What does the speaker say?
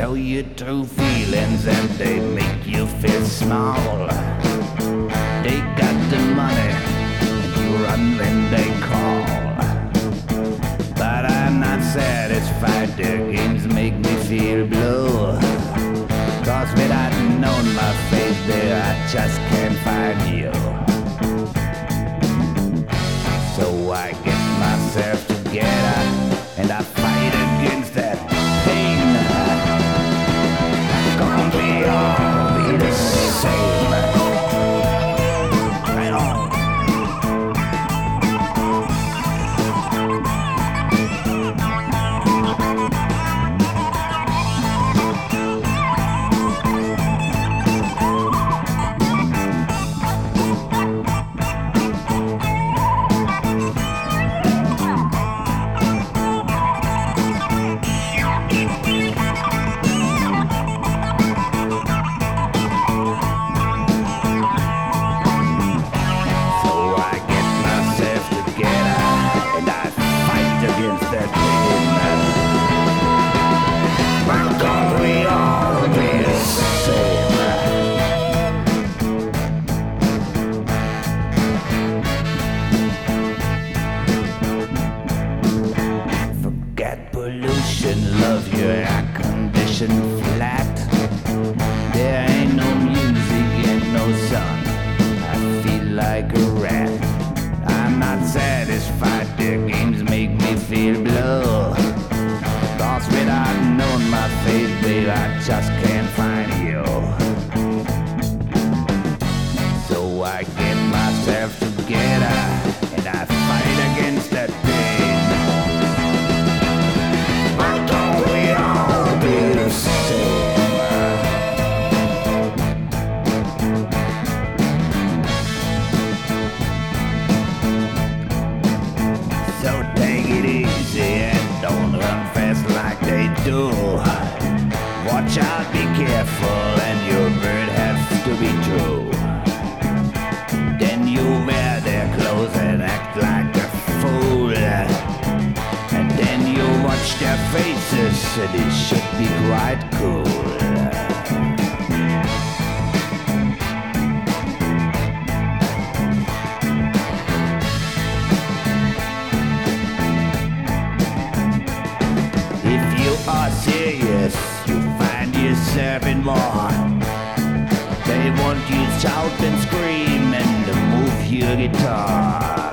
show you true feelings and they make you feel small. They got the money and you run when they call. But I'm not satisfied, their games make me feel blue. Cause without knowing my face there, I just can't find you. So I get myself together and I fight against that pain. Gonna be all be the same. Right on. Pollution, love your air-conditioned flat. There ain't no music and no sun. I feel like a rat. I'm not satisfied, their games make me feel blue. Lost without knowing my face, babe, I just can't find you. So I get myself together and I fight against that pain. So take it easy and don't run fast like they do. Watch out, be careful, and your word has to be true. Then you wear their clothes and act like a fool. And then you watch their faces, and it should be quite cool. If you are serious, you find yourself in more. They want you to shout and scream and to move your guitar.